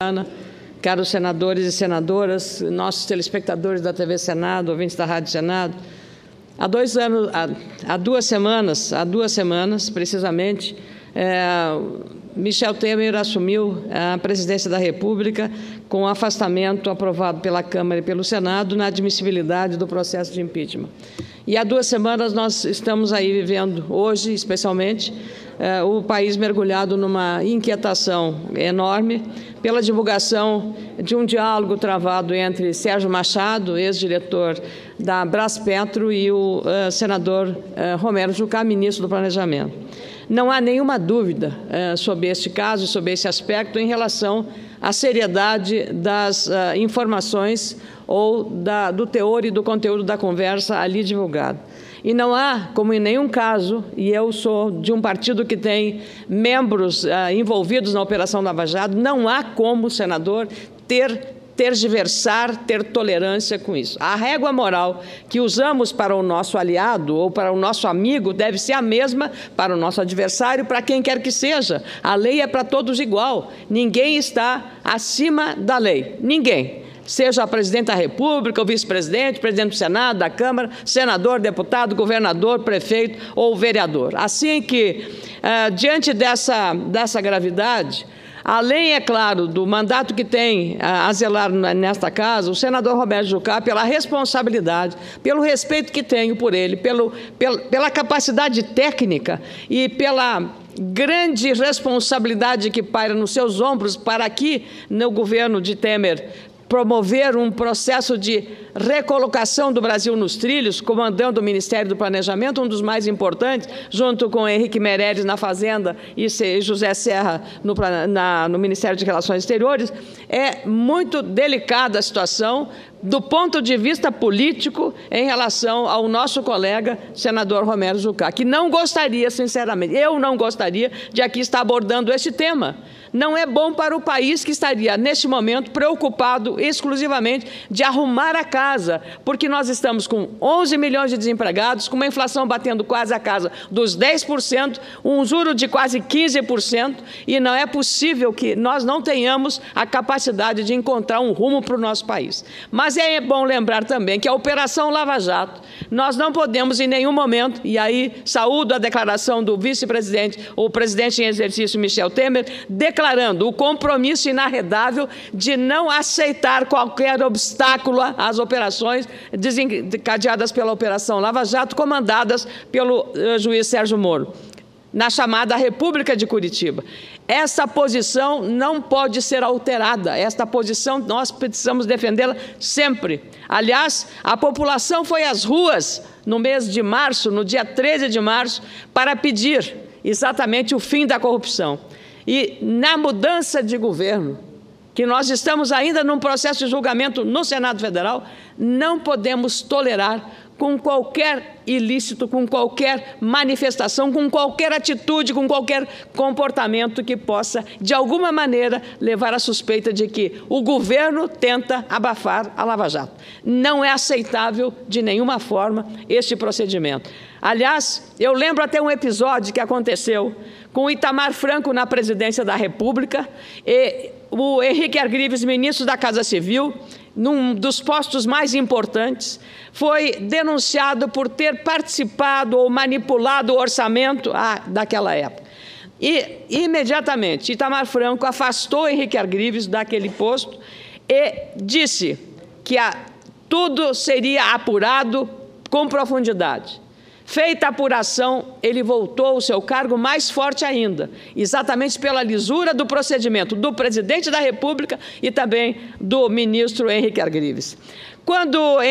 Luciana, caros senadores e senadoras, nossos telespectadores da TV Senado, ouvintes da Rádio Senado. Há 2 semanas, precisamente, Michel Temer assumiu a presidência da República com o afastamento aprovado pela Câmara e pelo Senado na admissibilidade do processo de impeachment. E há 2 semanas nós estamos aí vivendo, hoje especialmente, o país mergulhado numa inquietação enorme pela divulgação de um diálogo travado entre Sérgio Machado, ex-diretor da Braspetro, e o senador Romero Jucá, ministro do Planejamento. Não há nenhuma dúvida sobre este caso, sobre esse aspecto, em relação à seriedade das informações ou do teor e do conteúdo da conversa ali divulgado. E não há, como em nenhum caso, e eu sou de um partido que tem envolvidos na Operação Lava Jato, não há como, senador, tergiversar, ter tolerância com isso. A régua moral que usamos para o nosso aliado ou para o nosso amigo deve ser a mesma para o nosso adversário, para quem quer que seja. A lei é para todos igual. Ninguém está acima da lei. Ninguém. Seja a presidente da República, o vice-presidente, presidente do Senado, da Câmara, senador, deputado, governador, prefeito ou vereador. Assim que, diante dessa gravidade, além, é claro, do mandato que tem a zelar nesta casa, o senador Romero Jucá, pela responsabilidade, pelo respeito que tenho por ele, pela capacidade técnica e pela grande responsabilidade que paira nos seus ombros para aqui, no governo de Temer, promover um processo de recolocação do Brasil nos trilhos, comandando o Ministério do Planejamento, um dos mais importantes, junto com Henrique Meirelles na Fazenda e José Serra no Ministério de Relações Exteriores. É muito delicada a situação do ponto de vista político em relação ao nosso colega, senador Romero Jucá, que não gostaria, sinceramente, eu não gostaria de aqui estar abordando esse tema. Não é bom para o país que estaria, neste momento, preocupado exclusivamente de arrumar a casa, porque nós estamos com 11 milhões de desempregados, com uma inflação batendo quase a casa dos 10%, um juro de quase 15%, e não é possível que nós não tenhamos a capacidade de encontrar um rumo para o nosso país. Mas é bom lembrar também que a Operação Lava Jato, nós não podemos em nenhum momento, e aí saúdo a declaração do vice-presidente, ou presidente em exercício Michel Temer, declarando o compromisso inarredável de não aceitar qualquer obstáculo às operações desencadeadas pela Operação Lava Jato, comandadas pelo juiz Sérgio Moro, na chamada República de Curitiba. Essa posição não pode ser alterada, esta posição nós precisamos defendê-la sempre. Aliás, a população foi às ruas no mês de março, no dia 13 de março, para pedir exatamente o fim da corrupção. E na mudança de governo, que nós estamos ainda num processo de julgamento no Senado Federal, não podemos tolerar com qualquer ilícito, com qualquer manifestação, com qualquer atitude, com qualquer comportamento que possa, de alguma maneira, levar à suspeita de que o governo tenta abafar a Lava Jato. Não é aceitável de nenhuma forma este procedimento. Aliás, eu lembro até um episódio que aconteceu com o Itamar Franco na presidência da República e o Henrique Argrives, ministro da Casa Civil, num dos postos mais importantes, foi denunciado por ter participado ou manipulado o orçamento daquela época. E, imediatamente, Itamar Franco afastou Henrique Argrives daquele posto e disse que tudo seria apurado com profundidade. Feita a apuração, ele voltou ao seu cargo mais forte ainda, exatamente pela lisura do procedimento do presidente da República e também do ministro Henrique Argrives. Quando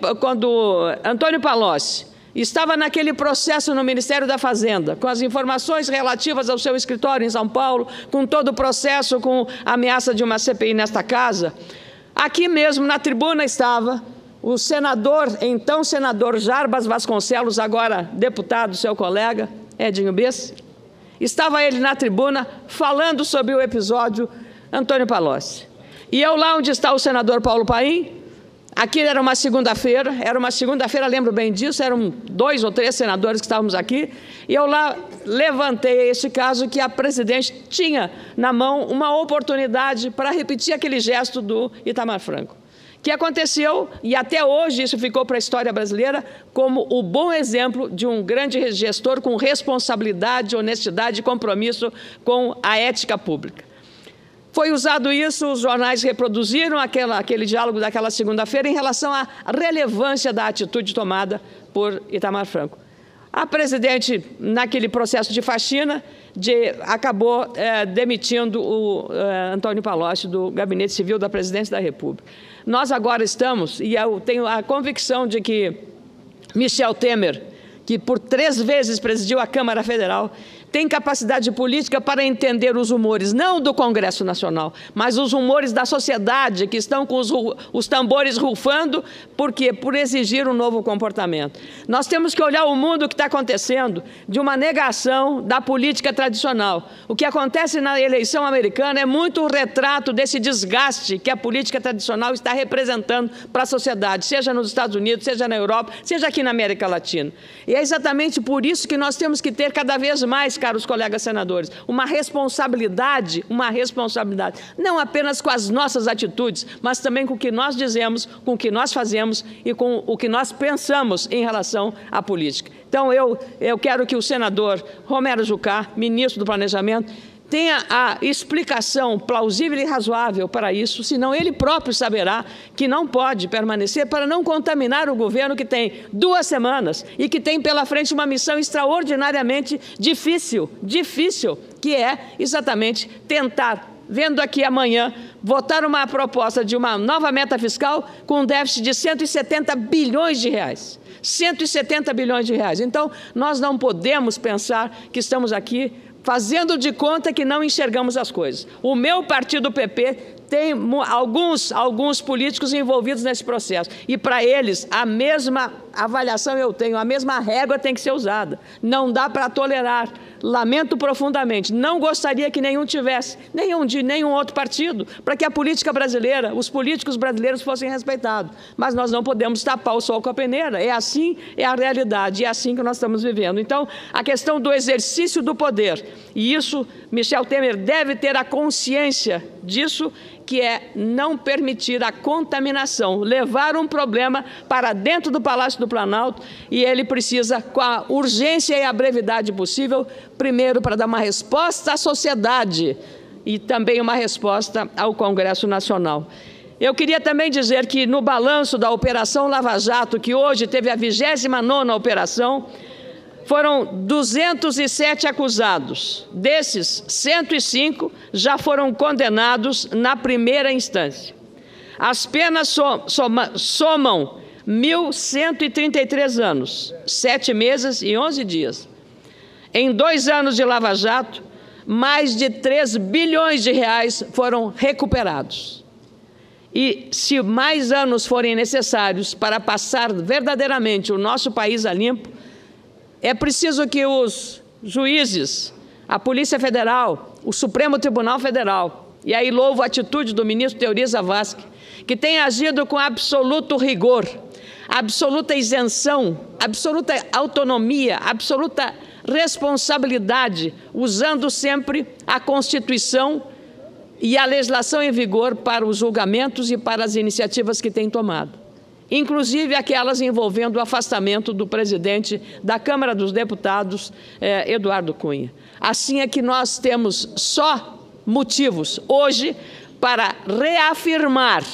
Antônio Palocci estava naquele processo no Ministério da Fazenda, com as informações relativas ao seu escritório em São Paulo, com todo o processo, com a ameaça de uma CPI nesta casa, aqui mesmo na tribuna estava o então senador Jarbas Vasconcelos, agora deputado, seu colega, Edinho Bess. Estava ele na tribuna falando sobre o episódio Antônio Palocci. E eu lá onde está o senador Paulo Paim, aqui era uma segunda-feira, lembro bem disso, eram 2 ou 3 senadores que estávamos aqui, e eu lá levantei esse caso que a presidente tinha na mão uma oportunidade para repetir aquele gesto do Itamar Franco, que aconteceu, e até hoje isso ficou para a história brasileira como o bom exemplo de um grande gestor com responsabilidade, honestidade e compromisso com a ética pública. Foi usado isso, os jornais reproduziram aquele diálogo daquela segunda-feira em relação à relevância da atitude tomada por Itamar Franco. A presidente, naquele processo de faxina, acabou demitindo o Antônio Palocci do Gabinete Civil da Presidência da República. Nós agora estamos, e eu tenho a convicção de que Michel Temer, que por 3 vezes presidiu a Câmara Federal, tem capacidade política para entender os humores, não do Congresso Nacional, mas os humores da sociedade, que estão com os tambores rufando, por quê? Por exigir um novo comportamento. Nós temos que olhar o mundo que está acontecendo de uma negação da política tradicional. O que acontece na eleição americana é muito o retrato desse desgaste que a política tradicional está representando para a sociedade, seja nos Estados Unidos, seja na Europa, seja aqui na América Latina. E é exatamente por isso que nós temos que ter cada vez mais, caros colegas senadores, uma responsabilidade, não apenas com as nossas atitudes, mas também com o que nós dizemos, com o que nós fazemos e com o que nós pensamos em relação à política. Então, eu quero que o senador Romero Jucá, ministro do Planejamento, tenha a explicação plausível e razoável para isso, senão ele próprio saberá que não pode permanecer para não contaminar o governo que tem 2 semanas e que tem pela frente uma missão extraordinariamente difícil, que é exatamente tentar, vendo aqui amanhã, votar uma proposta de uma nova meta fiscal com um déficit de 170 bilhões de reais. 170 bilhões de reais. Então, nós não podemos pensar que estamos aqui fazendo de conta que não enxergamos as coisas. O meu partido, o PP, tem alguns políticos envolvidos nesse processo. E, para eles, a mesma avaliação eu tenho, a mesma régua tem que ser usada. Não dá para tolerar. Lamento profundamente. Não gostaria que nenhum tivesse, de nenhum outro partido, para que a política brasileira, os políticos brasileiros fossem respeitados. Mas nós não podemos tapar o sol com a peneira. É assim, é a realidade, é assim que nós estamos vivendo. Então, a questão do exercício do poder, e isso, Michel Temer deve ter a consciência disso, que é não permitir a contaminação, levar um problema para dentro do Palácio do Planalto, e ele precisa, com a urgência e a brevidade possível, primeiro para dar uma resposta à sociedade e também uma resposta ao Congresso Nacional. Eu queria também dizer que no balanço da Operação Lava Jato, que hoje teve a 29ª operação, foram 207 acusados. Desses, 105 já foram condenados na primeira instância. As penas somam 1.133 anos, 7 meses e 11 dias. Em 2 anos de Lava Jato, mais de 3 bilhões de reais foram recuperados. E se mais anos forem necessários para passar verdadeiramente o nosso país a limpo, é preciso que os juízes, a Polícia Federal, o Supremo Tribunal Federal, e aí louvo a atitude do ministro Teori Zavascki, que tem agido com absoluto rigor, absoluta isenção, absoluta autonomia, absoluta responsabilidade, usando sempre a Constituição e a legislação em vigor para os julgamentos e para as iniciativas que tem tomado, inclusive aquelas envolvendo o afastamento do presidente da Câmara dos Deputados, Eduardo Cunha. Assim é que nós temos só motivos hoje para reafirmar,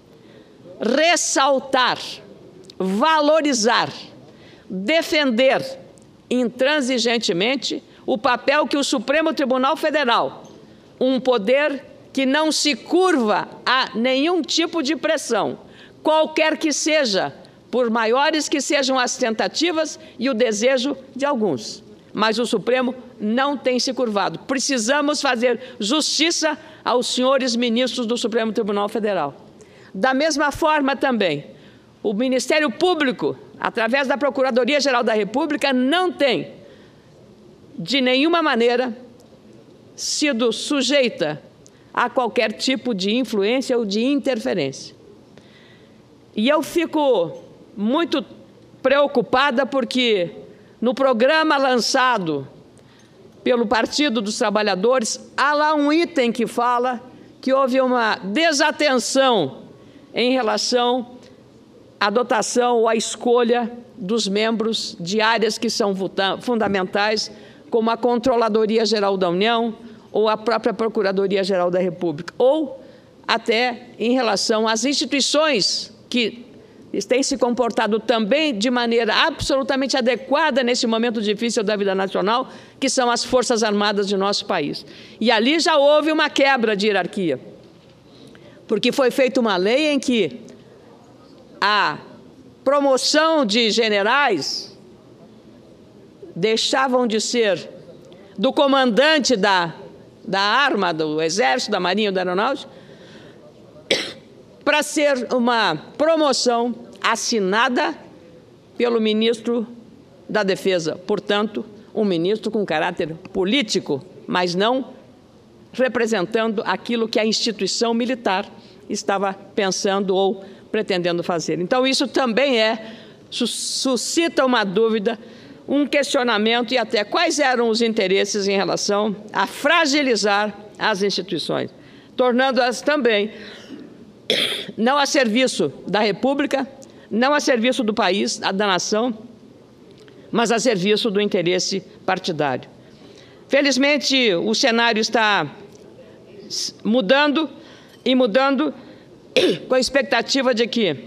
ressaltar, valorizar, defender intransigentemente o papel que o Supremo Tribunal Federal, um poder que não se curva a nenhum tipo de pressão, qualquer que seja, por maiores que sejam as tentativas e o desejo de alguns. Mas o Supremo não tem se curvado. Precisamos fazer justiça aos senhores ministros do Supremo Tribunal Federal. Da mesma forma também, o Ministério Público, através da Procuradoria-Geral da República, não tem, de nenhuma maneira, sido sujeita a qualquer tipo de influência ou de interferência. E eu fico muito preocupada porque, no programa lançado pelo Partido dos Trabalhadores, há lá um item que fala que houve uma desatenção em relação à dotação ou à escolha dos membros de áreas que são fundamentais, como a Controladoria Geral da União ou a própria Procuradoria-Geral da República, ou até em relação às instituições que têm se comportado também de maneira absolutamente adequada nesse momento difícil da vida nacional, que são as Forças Armadas de nosso país. E ali já houve uma quebra de hierarquia, porque foi feita uma lei em que a promoção de generais deixavam de ser do comandante da arma, do Exército, da Marinha ou da Aeronáutica, para ser uma promoção assinada pelo ministro da Defesa. Portanto, um ministro com caráter político, mas não representando aquilo que a instituição militar estava pensando ou pretendendo fazer. Então, isso também suscita uma dúvida, um questionamento e até quais eram os interesses em relação a fragilizar as instituições, tornando-as também não a serviço da República, não a serviço do país, da nação, mas a serviço do interesse partidário. Felizmente, o cenário está mudando e mudando com a expectativa de que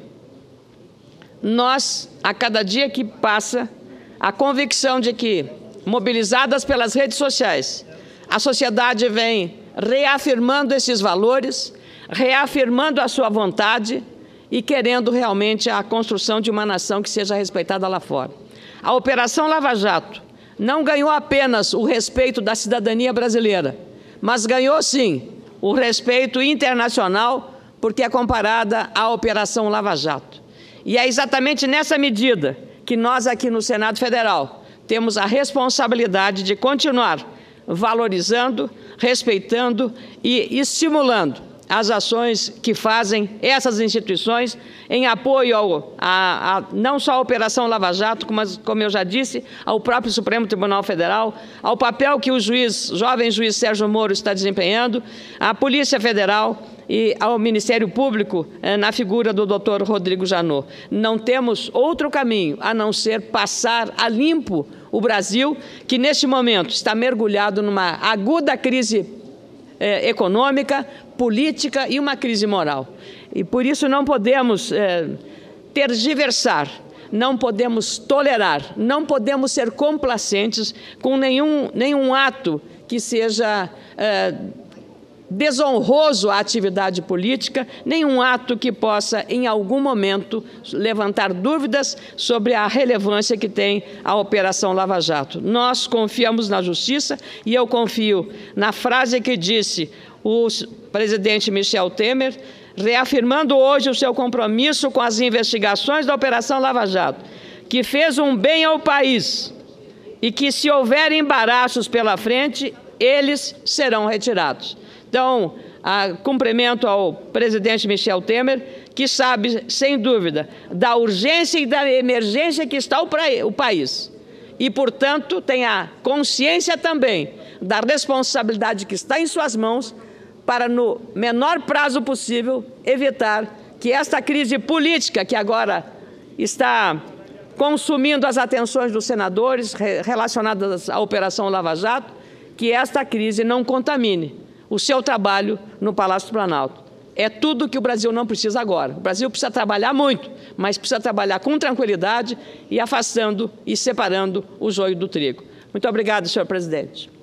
nós, a cada dia que passa, a convicção de que, mobilizadas pelas redes sociais, a sociedade vem reafirmando esses valores, reafirmando a sua vontade e querendo realmente a construção de uma nação que seja respeitada lá fora. A Operação Lava Jato não ganhou apenas o respeito da cidadania brasileira, mas ganhou, sim, o respeito internacional, porque é comparada à Operação Lava Jato. E é exatamente nessa medida que nós aqui no Senado Federal temos a responsabilidade de continuar valorizando, respeitando e estimulando as ações que fazem essas instituições em apoio não só à Operação Lava Jato, mas, como eu já disse, ao próprio Supremo Tribunal Federal, ao papel que o jovem juiz Sérgio Moro está desempenhando, à Polícia Federal e ao Ministério Público, na figura do Dr. Rodrigo Janot. Não temos outro caminho a não ser passar a limpo o Brasil, que neste momento está mergulhado numa aguda crise econômica, política e uma crise moral. E por isso não podemos tergiversar, não podemos tolerar, não podemos ser complacentes com nenhum ato que seja desonroso à atividade política, nenhum ato que possa, em algum momento, levantar dúvidas sobre a relevância que tem a Operação Lava Jato. Nós confiamos na Justiça e eu confio na frase que disse o presidente Michel Temer, reafirmando hoje o seu compromisso com as investigações da Operação Lava Jato, que fez um bem ao país e que, se houver embaraços pela frente, eles serão retirados. Então, cumprimento ao presidente Michel Temer, que sabe, sem dúvida, da urgência e da emergência que está o país. E, portanto, tem a consciência também da responsabilidade que está em suas mãos para, no menor prazo possível, evitar que esta crise política que agora está consumindo as atenções dos senadores relacionadas à Operação Lava Jato, que esta crise não contamine o seu trabalho no Palácio do Planalto. É tudo que o Brasil não precisa agora. O Brasil precisa trabalhar muito, mas precisa trabalhar com tranquilidade e afastando e separando o joio do trigo. Muito obrigado, senhor presidente.